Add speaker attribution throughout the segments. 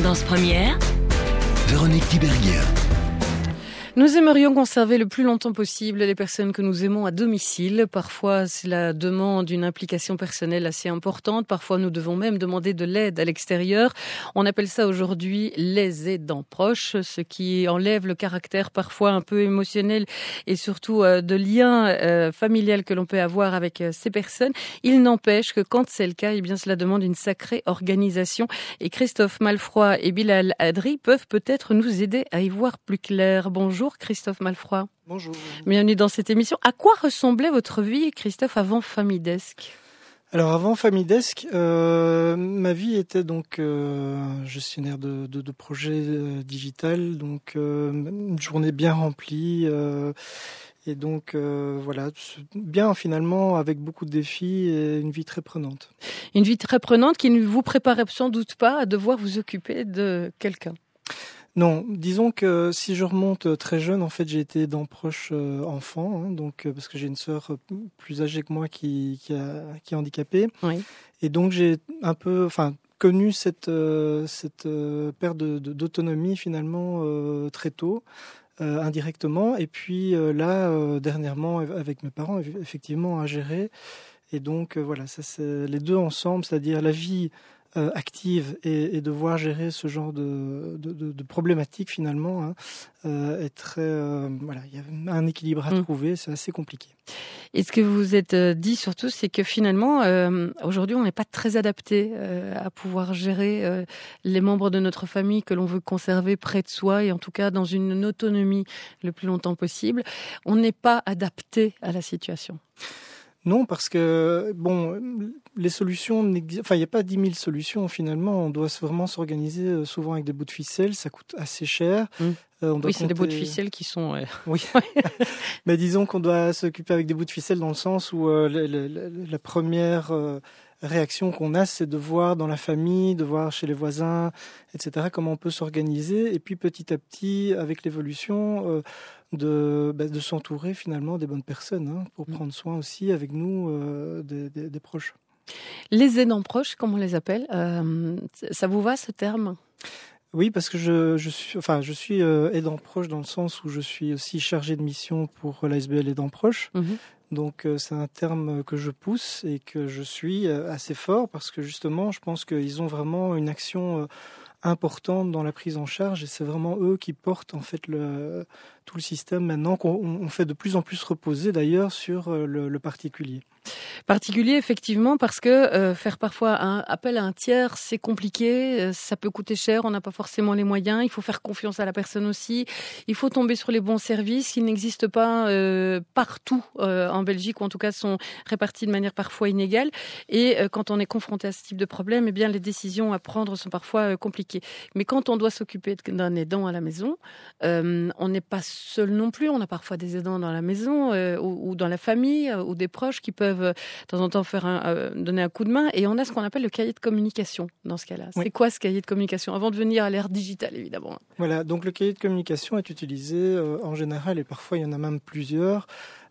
Speaker 1: Tendance première,
Speaker 2: Véronique Tiberghien.
Speaker 3: Nous aimerions conserver le plus longtemps possible les personnes que nous aimons à domicile. Parfois, cela demande une implication personnelle assez importante. Parfois, nous devons même demander de l'aide à l'extérieur. On appelle ça aujourd'hui les aidants proches, ce qui enlève le caractère parfois un peu émotionnel et surtout de lien familial que l'on peut avoir avec ces personnes. Il n'empêche que quand c'est le cas, eh bien, cela demande une sacrée organisation. Et Christophe Malfroy et Bilal Adri peuvent peut-être nous aider à y voir plus clair. Bonjour Christophe Malfroy.
Speaker 4: Bonjour.
Speaker 3: Bienvenue dans cette émission. À quoi ressemblait votre vie, Christophe, avant Famidesc ?
Speaker 4: Alors avant Famidesc, ma vie était donc gestionnaire de projets digital, donc une journée bien remplie et donc voilà, bien finalement avec beaucoup de défis et une vie très prenante.
Speaker 3: Une vie très prenante qui ne vous préparait sans doute pas à devoir vous occuper de quelqu'un.
Speaker 4: Non, disons que si je remonte très jeune, en fait, j'ai été aidant proche enfant, donc parce que j'ai une sœur plus âgée que moi qui est handicapée,
Speaker 3: Oui.
Speaker 4: et donc j'ai un peu, connu cette perte d'autonomie finalement très tôt, indirectement, et puis là dernièrement avec mes parents, effectivement à gérer, et donc voilà, ça c'est les deux ensemble, c'est-à-dire la vie active et devoir gérer ce genre de problématiques finalement est très voilà, il y a un équilibre à trouver, c'est assez compliqué.
Speaker 3: Et ce que vous vous êtes dit surtout, c'est que finalement aujourd'hui on n'est pas très adapté à pouvoir gérer les membres de notre famille que l'on veut conserver près de soi et en tout cas dans une autonomie le plus longtemps possible. On n'est pas adapté à la situation.
Speaker 4: Non, parce que bon, les solutions, il n'y a pas 10 000 solutions finalement. On doit vraiment s'organiser souvent avec des bouts de ficelle. Ça coûte assez cher.
Speaker 3: Oui, c'est des bouts de ficelle qui sont.
Speaker 4: Oui, mais disons qu'on doit s'occuper avec des bouts de ficelle dans le sens où la première réaction qu'on a, c'est de voir dans la famille, de voir chez les voisins, etc. Comment on peut s'organiser. Et puis petit à petit, avec l'évolution, de s'entourer finalement des bonnes personnes pour prendre soin aussi avec nous des proches.
Speaker 3: Les aidants proches, comme on les appelle, ça vous va ce terme ?
Speaker 4: Oui, parce que je suis aidant proche dans le sens où je suis aussi chargé de mission pour l'ASBL aidant proche. Donc c'est un terme que je pousse et que je suis assez fort parce que justement, je pense qu'ils ont vraiment une action importante dans la prise en charge et c'est vraiment eux qui portent en fait tout le système maintenant qu'on fait de plus en plus reposer d'ailleurs sur le particulier.
Speaker 3: Particulier effectivement parce que faire parfois un appel à un tiers c'est compliqué, ça peut coûter cher, on n'a pas forcément les moyens, il faut faire confiance à la personne aussi, il faut tomber sur les bons services qui n'existent pas partout en Belgique ou en tout cas sont répartis de manière parfois inégale et quand on est confronté à ce type de problème, eh bien les décisions à prendre sont parfois compliquées. Mais quand on doit s'occuper d'un aidant à la maison, on n'est pas seul non plus, on a parfois des aidants dans la maison ou dans la famille ou des proches qui peuvent de temps en temps donner un coup de main et on a ce qu'on appelle le cahier de communication dans ce cas-là. Oui. C'est quoi ce cahier de communication avant de venir à l'ère digitale évidemment?
Speaker 4: Voilà, donc le cahier de communication est utilisé en général et parfois il y en a même plusieurs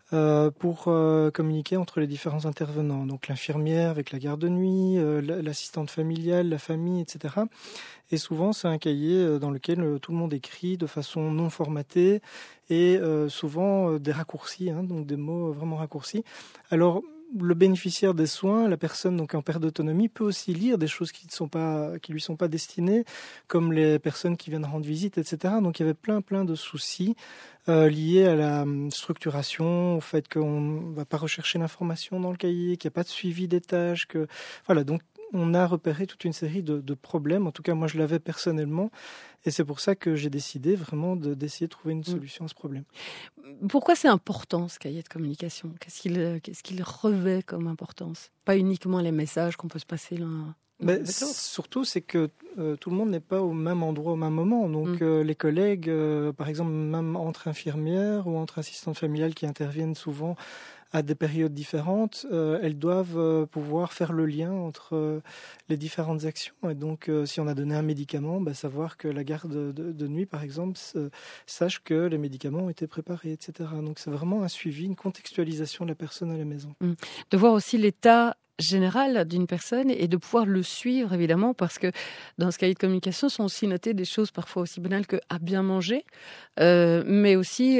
Speaker 4: pour communiquer entre les différents intervenants. Donc l'infirmière avec la garde de nuit, l'assistante familiale, la famille, etc. Et souvent c'est un cahier dans lequel tout le monde écrit de façon non formatée et souvent des raccourcis, donc des mots vraiment raccourcis. Alors le bénéficiaire des soins, la personne donc en perte d'autonomie, peut aussi lire des choses qui lui sont pas destinées, comme les personnes qui viennent rendre visite, etc. Donc il y avait plein de soucis liés à la structuration, au fait qu'on va pas rechercher l'information dans le cahier, qu'il n'y a pas de suivi des tâches, que voilà. Donc on a repéré toute une série de problèmes. En tout cas, moi je l'avais personnellement. Et c'est pour ça que j'ai décidé vraiment d'essayer de trouver une solution à ce problème.
Speaker 3: Pourquoi c'est important ce cahier de communication ? Qu'est-ce qu'il revêt comme importance ? Pas uniquement les messages qu'on peut se passer l'un.
Speaker 4: Surtout, c'est que tout le monde n'est pas au même endroit au même moment. Donc les collègues, par exemple, même entre infirmières ou entre assistantes familiales qui interviennent souvent à des périodes différentes, elles doivent pouvoir faire le lien entre les différentes actions. Et donc, si on a donné un médicament, savoir que la garde de nuit, par exemple, sache que les médicaments ont été préparés, etc. Donc, c'est vraiment un suivi, une contextualisation de la personne à la maison.
Speaker 3: De voir aussi l'état général d'une personne et de pouvoir le suivre, évidemment, parce que dans ce cahier de communication sont aussi notées des choses parfois aussi banales que à bien manger, mais aussi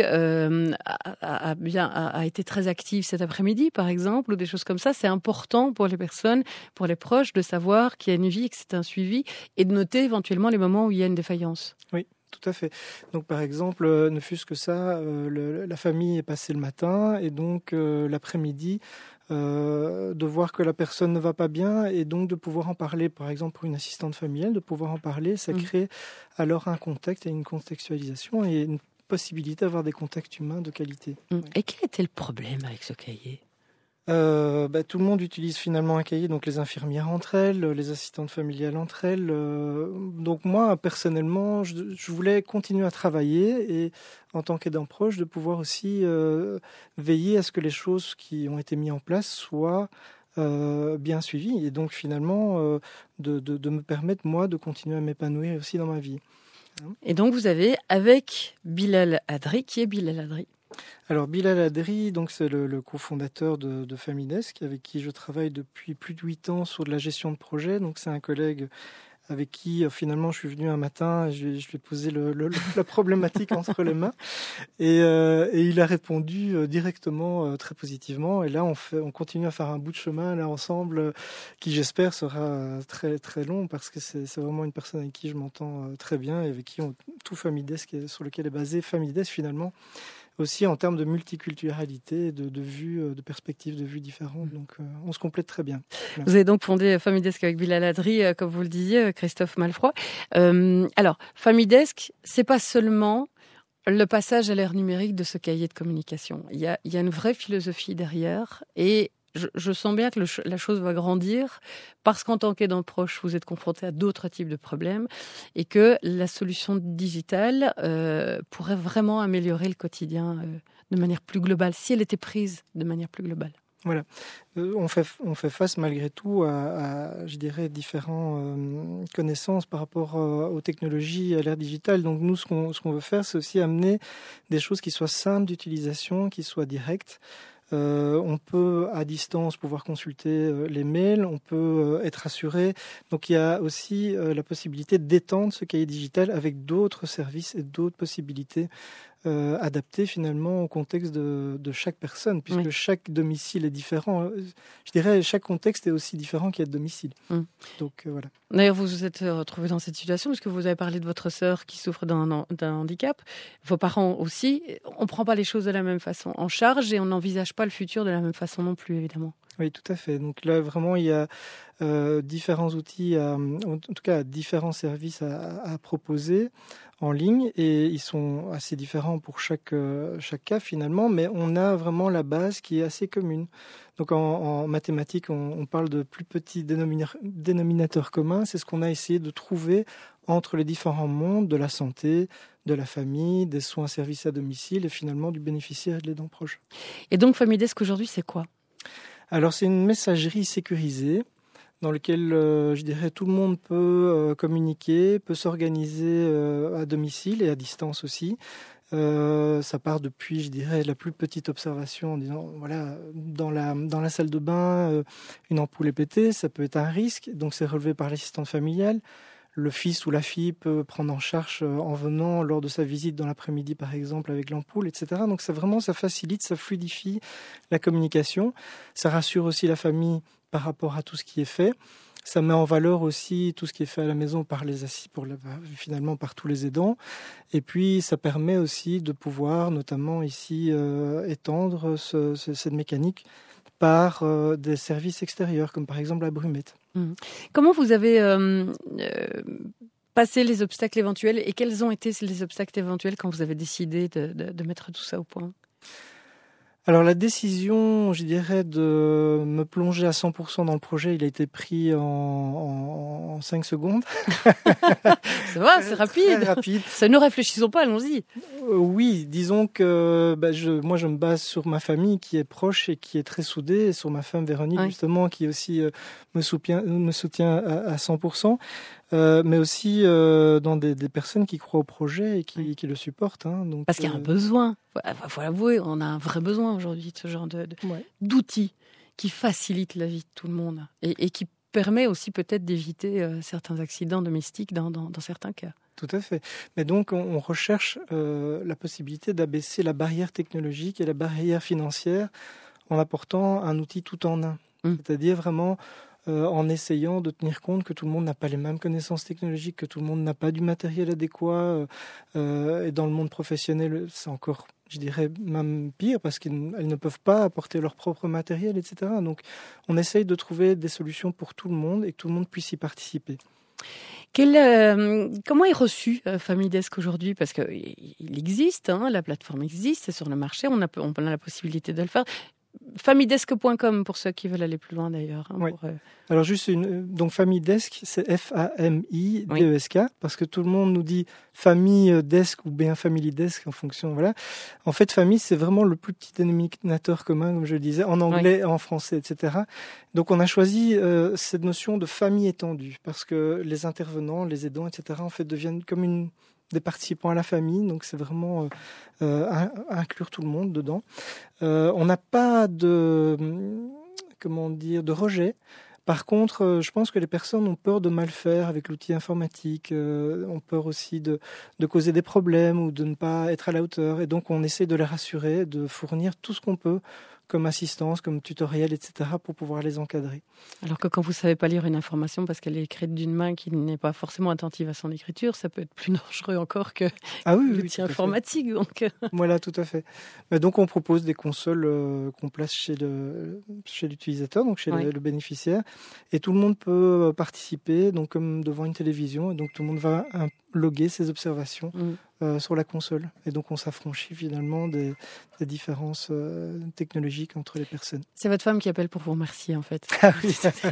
Speaker 3: a été très active cet après-midi, par exemple, ou des choses comme ça. C'est important pour les personnes, pour les proches, de savoir qu'il y a une vie, que c'est un suivi, et de noter éventuellement les moments où il y a une défaillance.
Speaker 4: Oui. Tout à fait. Donc, par exemple, ne fût-ce que ça, la famille est passée le matin et donc l'après-midi, de voir que la personne ne va pas bien et donc de pouvoir en parler, par exemple pour une assistante familiale, de pouvoir en parler, ça crée alors un contexte et une contextualisation et une possibilité d'avoir des contacts humains de qualité.
Speaker 3: Et quel était le problème avec ce cahier ?
Speaker 4: Tout le monde utilise finalement un cahier, donc les infirmières entre elles, les assistantes familiales entre elles. Donc moi, personnellement, je voulais continuer à travailler et en tant qu'aidant proche, de pouvoir aussi veiller à ce que les choses qui ont été mises en place soient bien suivies et donc finalement de me permettre, moi, de continuer à m'épanouir aussi dans ma vie.
Speaker 3: Et donc vous avez, avec Bilal Adri, qui est Bilal Adri ?
Speaker 4: Alors Bilal Adri, donc c'est le cofondateur de Famidesk, avec qui je travaille depuis plus de 8 ans sur de la gestion de projet. Donc c'est un collègue avec qui finalement je suis venu un matin, je lui ai posé la problématique entre les mains et il a répondu directement très positivement. Et là on continue à faire un bout de chemin là ensemble qui j'espère sera très très long parce que c'est vraiment une personne avec qui je m'entends très bien et avec qui tout Famidesk sur lequel est basé Famidesk finalement. Aussi en termes de multiculturalité, de vues, de perspectives de vues différentes. Donc, on se complète très bien. Merci.
Speaker 3: Vous avez donc fondé Famidesk avec Bilal Adri, comme vous le disiez, Christophe Malfroy. Alors, Famidesk, c'est pas seulement le passage à l'ère numérique de ce cahier de communication. Il y a une vraie philosophie derrière et je sens bien que la chose va grandir parce qu'en tant qu'aidant proche, vous êtes confronté à d'autres types de problèmes et que la solution digitale pourrait vraiment améliorer le quotidien de manière plus globale, si elle était prise de manière plus globale.
Speaker 4: Voilà. On fait face malgré tout à je dirais, différentes connaissances par rapport aux technologies, à l'ère digitale. Donc nous, ce qu'on veut faire, c'est aussi amener des choses qui soient simples d'utilisation, qui soient directes. On peut à distance pouvoir consulter les mails, on peut être assuré. Donc il y a aussi la possibilité d'étendre ce cahier digital avec d'autres services et d'autres possibilités adaptées finalement au contexte de chaque personne, puisque chaque domicile est différent. Je dirais chaque contexte est aussi différent qu'il y a de domicile. Donc voilà.
Speaker 3: D'ailleurs, vous vous êtes retrouvé dans cette situation parce que vous avez parlé de votre sœur qui souffre d'un handicap. Vos parents aussi. On ne prend pas les choses de la même façon en charge et on n'envisage pas le futur de la même façon non plus, évidemment.
Speaker 4: Oui, tout à fait. Donc là, vraiment, il y a différents outils, en tout cas différents services à proposer en ligne et ils sont assez différents pour chaque cas finalement, mais on a vraiment la base qui est assez commune. Donc en mathématiques, on parle de plus petits dénominateurs communs. C'est ce qu'on a essayé de trouver entre les différents mondes de la santé, de la famille, des soins services à domicile et finalement du bénéficiaire et de l'aidant proche.
Speaker 3: Et donc Famidesk aujourd'hui, c'est quoi ?
Speaker 4: Alors c'est une messagerie sécurisée dans laquelle, je dirais, tout le monde peut communiquer, peut s'organiser à domicile et à distance aussi. Ça part depuis, je dirais, la plus petite observation en disant, voilà, dans la salle de bain, une ampoule est pétée, ça peut être un risque, donc c'est relevé par l'assistante familiale. Le fils ou la fille peut prendre en charge en venant lors de sa visite dans l'après-midi, par exemple, avec l'ampoule, etc. Donc ça facilite, ça fluidifie la communication. Ça rassure aussi la famille par rapport à tout ce qui est fait. Ça met en valeur aussi tout ce qui est fait à la maison finalement par tous les aidants. Et puis ça permet aussi de pouvoir, notamment ici, étendre cette mécanique par des services extérieurs, comme par exemple la brumette.
Speaker 3: Comment vous avez passé les obstacles éventuels et quels ont été les obstacles éventuels quand vous avez décidé de mettre tout ça au point ?
Speaker 4: Alors la décision, je dirais, de me plonger à 100% dans le projet, il a été pris en 5 secondes.
Speaker 3: Ça va, c'est rapide.
Speaker 4: Très rapide.
Speaker 3: Ça, ne réfléchissons pas, allons-y.
Speaker 4: Oui, disons que moi je me base sur ma famille qui est proche et qui est très soudée, et sur ma femme Véronique justement qui aussi me soutient à 100%. Mais aussi dans des personnes qui croient au projet et qui le supportent. Donc,
Speaker 3: parce qu'il y a un besoin. Il faut l'avouer, on a un vrai besoin aujourd'hui de ce genre d'outils qui facilite la vie de tout le monde et qui permet aussi peut-être d'éviter certains accidents domestiques dans certains cas.
Speaker 4: Tout à fait. Mais donc, on recherche la possibilité d'abaisser la barrière technologique et la barrière financière en apportant un outil tout en un. C'est-à-dire vraiment en essayant de tenir compte que tout le monde n'a pas les mêmes connaissances technologiques, que tout le monde n'a pas du matériel adéquat. Et dans le monde professionnel, c'est encore, je dirais, même pire parce qu'elles ne peuvent pas apporter leur propre matériel, etc. Donc, on essaye de trouver des solutions pour tout le monde et que tout le monde puisse y participer.
Speaker 3: Comment est reçu Famidesk aujourd'hui? Parce qu'il existe, la plateforme existe, c'est sur le marché, on a la possibilité de le faire. Famidesk.com pour ceux qui veulent aller plus loin d'ailleurs.
Speaker 4: Oui. Alors juste donc Famidesk, c'est F-A-M-I-D-E-S-K, parce que tout le monde nous dit famille desk ou bien family desk en fonction, voilà. En fait, famille, c'est vraiment le plus petit dénominateur commun, comme je le disais, en anglais, en français, etc. Donc on a choisi cette notion de famille étendue, parce que les intervenants, les aidants, etc., en fait, deviennent comme des participants à la famille, donc c'est vraiment inclure tout le monde dedans. On n'a pas de rejet. Par contre, je pense que les personnes ont peur de mal faire avec l'outil informatique, ont peur aussi de causer des problèmes ou de ne pas être à la hauteur. Et donc, on essaie de les rassurer, de fournir tout ce qu'on peut comme assistance, comme tutoriel, etc., pour pouvoir les encadrer.
Speaker 3: Alors que quand vous ne savez pas lire une information parce qu'elle est écrite d'une main qui n'est pas forcément attentive à son écriture, ça peut être plus dangereux encore que l'outil informatique. Donc.
Speaker 4: Voilà, tout à fait. Mais donc, on propose des consoles qu'on place chez l'utilisateur, donc chez le bénéficiaire, et tout le monde peut participer, donc comme devant une télévision, et donc tout le monde va loguer ses observations sur la console. Et donc, on s'affranchit finalement des différences technologiques entre les personnes.
Speaker 3: C'est votre femme qui appelle pour vous remercier, en fait.
Speaker 4: Ah oui.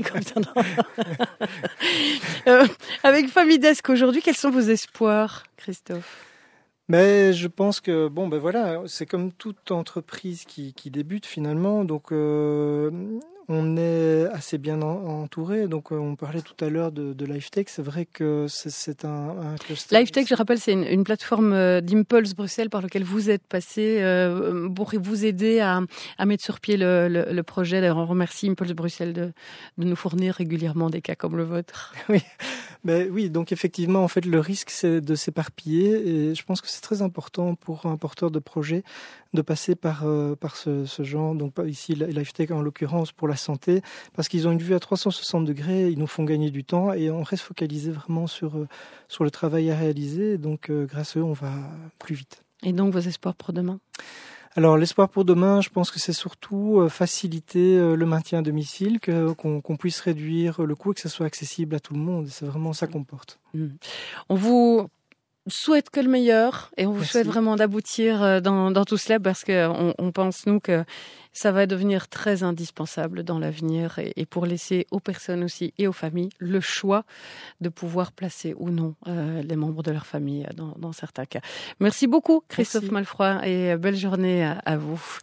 Speaker 3: Avec Famidesk aujourd'hui, quels sont vos espoirs, Christophe?
Speaker 4: Mais je pense que c'est comme toute entreprise qui débute finalement. Donc on est assez bien entouré. Donc on parlait tout à l'heure de LifeTech. C'est vrai que c'est un cluster.
Speaker 3: LifeTech, je rappelle, c'est une plateforme d'Impulse Bruxelles par laquelle vous êtes passé pour vous aider à mettre sur pied le projet. D'ailleurs, on remercie Impulse Bruxelles de nous fournir régulièrement des cas comme le vôtre.
Speaker 4: Oui. Mais oui, donc effectivement, en fait, le risque, c'est de s'éparpiller, et je pense que c'est très important pour un porteur de projet de passer par ce genre, donc ici LifeTech en l'occurrence pour la santé, parce qu'ils ont une vue à 360 degrés, ils nous font gagner du temps et on reste focalisé vraiment sur le travail à réaliser, donc grâce à eux, on va plus vite.
Speaker 3: Et donc, vos espoirs pour demain ?
Speaker 4: Alors, l'espoir pour demain, je pense que c'est surtout faciliter le maintien à domicile, qu'on puisse réduire le coût et que ce soit accessible à tout le monde. C'est vraiment ça qu'on porte.
Speaker 3: On vous souhaite que le meilleur et on vous souhaite vraiment d'aboutir dans tout cela parce qu'on pense, nous, que ça va devenir très indispensable dans l'avenir et pour laisser aux personnes aussi et aux familles le choix de pouvoir placer ou non les membres de leur famille dans certains cas. Merci beaucoup, Christophe Malfroy, et belle journée à vous.